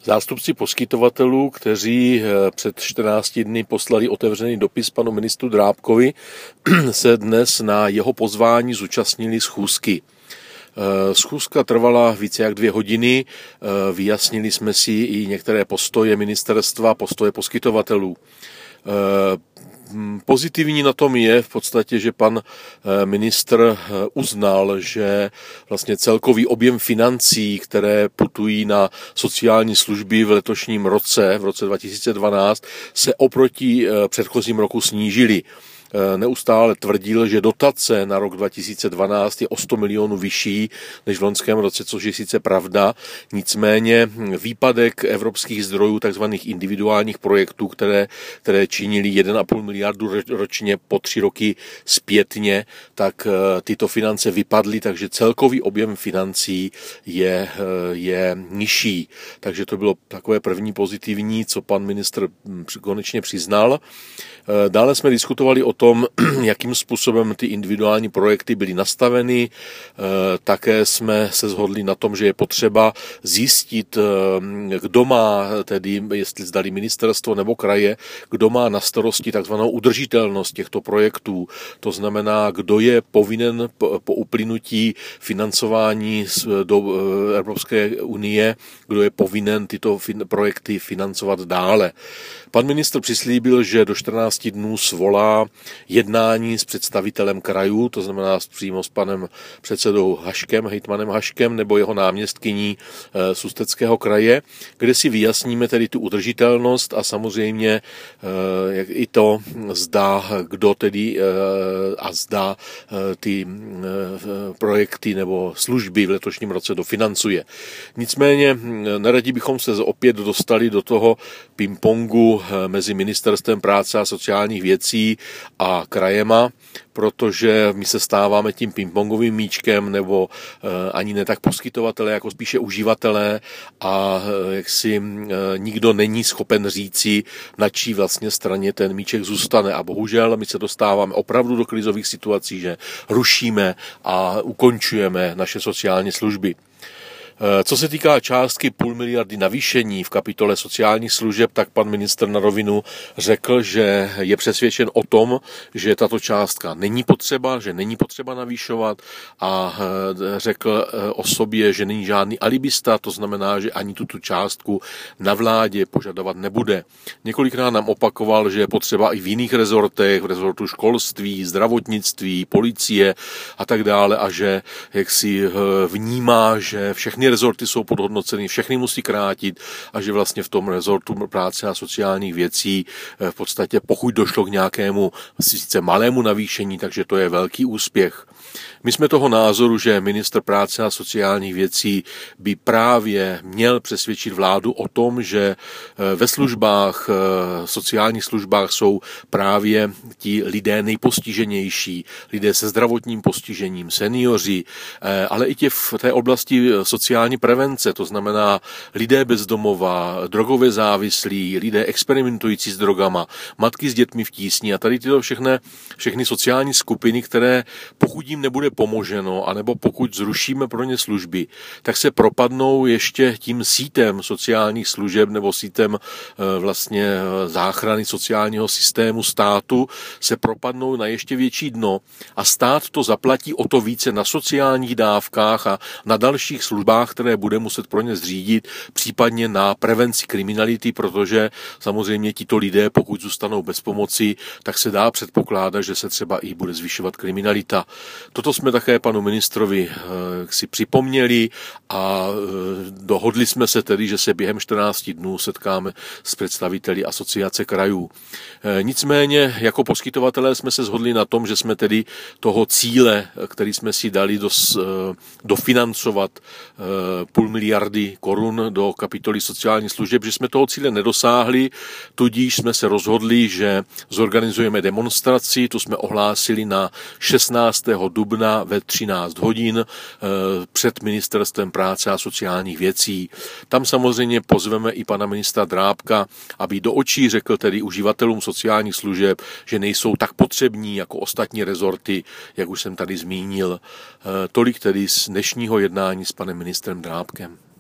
Zástupci poskytovatelů, kteří před 14 dny poslali otevřený dopis panu ministru Drábkovi, se dnes na jeho pozvání zúčastnili schůzky. Schůzka trvala více jak 2 hodiny, vyjasnili jsme si i některé postoje ministerstva, postoje poskytovatelů. Pozitivní na tom je v podstatě, že pan ministr uznal, že vlastně celkový objem financí, které putují na sociální služby v letošním roce, v roce 2012, se oproti předchozím roku snížily. Neustále tvrdil, že dotace na rok 2012 je o 100 milionů vyšší než v loňském roce, což je sice pravda, nicméně výpadek evropských zdrojů, takzvaných individuálních projektů, které činily 1,5 miliardu ročně po 3 roky zpětně, tak tyto finance vypadly, takže celkový objem financí je nižší. Takže to bylo takové první pozitivní, co pan ministr konečně přiznal. Dále jsme diskutovali o tom, jakým způsobem ty individuální projekty byly nastaveny. Také jsme se shodli na tom, že je potřeba zjistit, kdo má, tedy jestli zdali ministerstvo nebo kraje, kdo má na starosti takzvanou udržitelnost těchto projektů. To znamená, kdo je povinen po uplynutí financování do Evropské unie, kdo je povinen tyto projekty financovat dále. Pan ministr přislíbil, že do 14 dnů svolá jednání s představitelem krajů, to znamená přímo s panem předsedou Haškem, hejtmanem Haškem nebo jeho náměstkyní z Ústeckého kraje, kde si vyjasníme tedy tu udržitelnost a samozřejmě i to, zda kdo tedy a zda ty projekty nebo služby v letošním roce dofinancuje. Nicméně neradi bychom se opět dostali do toho pingpongu mezi Ministerstvem práce a sociálních věcí a krajema, protože my se stáváme tím pingpongovým míčkem nebo ani ne tak poskytovatelé, jako spíše uživatelé a jaksi nikdo není schopen říci, na čí vlastně straně ten míček zůstane. A bohužel my se dostáváme opravdu do krizových situací, že rušíme a ukončujeme naše sociální služby. Co se týká částky 0,5 miliardy navýšení v kapitole sociálních služeb, tak pan ministr na rovinu řekl, že je přesvědčen o tom, že tato částka není potřeba, že není potřeba navýšovat a řekl o sobě, že není žádný alibista, to znamená, že ani tuto částku na vládě požadovat nebude. Několikrát nám opakoval, že je potřeba i v jiných rezortech, v rezortu školství, zdravotnictví, policie a tak dále a že jaksi vnímá, že všechny rezorty jsou podhodnoceny, všechny musí krátit a že vlastně v tom rezortu práce a sociálních věcí v podstatě pokud došlo k nějakému sice malému navýšení, takže to je velký úspěch. My jsme toho názoru, že ministr práce a sociálních věcí by právě měl přesvědčit vládu o tom, že ve službách, sociálních službách jsou právě ti lidé nejpostiženější, lidé se zdravotním postižením, seniori, ale i v té oblasti sociální prevence, to znamená lidé bez domova, drogově závislí, lidé experimentující s drogama, matky s dětmi v tísni a tady tyto všechny sociální skupiny, které pokud jim nebude pomoženo, anebo pokud zrušíme pro ně služby, tak se propadnou ještě tím sítem sociálních služeb nebo sítem vlastně záchrany sociálního systému státu, se propadnou na ještě větší dno a stát to zaplatí o to více na sociálních dávkách a na dalších službách, které bude muset pro ně zřídit, případně na prevenci kriminality, protože samozřejmě tito lidé, pokud zůstanou bez pomoci, tak se dá předpokládat, že se třeba i bude zvyšovat kriminalita. Toto jsme také panu ministrovi si připomněli a dohodli jsme se tedy, že se během 14 dnů setkáme s představiteli Asociace krajů. Nicméně jako poskytovatelé jsme se shodli na tom, že jsme tedy toho cíle, který jsme si dali dofinancovat 0,5 miliardy korun do kapitoly sociálních služeb, že jsme toho cíle nedosáhli, tudíž jsme se rozhodli, že zorganizujeme demonstraci, tu jsme ohlásili na 16. dubna ve 13 hodin před Ministerstvem práce a sociálních věcí. Tam samozřejmě pozveme i pana ministra Drábka, aby do očí řekl tedy uživatelům sociálních služeb, že nejsou tak potřební jako ostatní rezorty, jak už jsem tady zmínil. Tolik tedy z dnešního jednání s panem ministrem Drábkem.